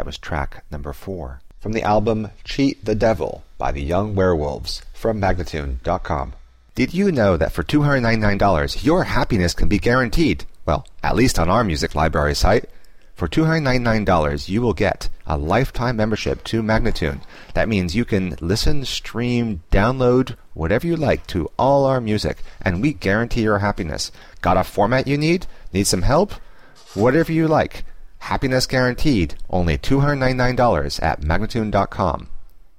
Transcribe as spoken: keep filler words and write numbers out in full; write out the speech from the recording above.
That was track number four. From the album Cheat the Devil by the Young Werewolves from Magnatune dot com. Did you know that for two hundred ninety-nine dollars your happiness can be guaranteed? Well, at least on our music library site. For two hundred ninety-nine dollars you will get a lifetime membership to Magnatune. That means you can listen, stream, download, whatever you like to all our music, and we guarantee your happiness. Got a format you need? Need some help? Whatever you like. Happiness guaranteed. Only two hundred ninety-nine dollars at Magnatune dot com.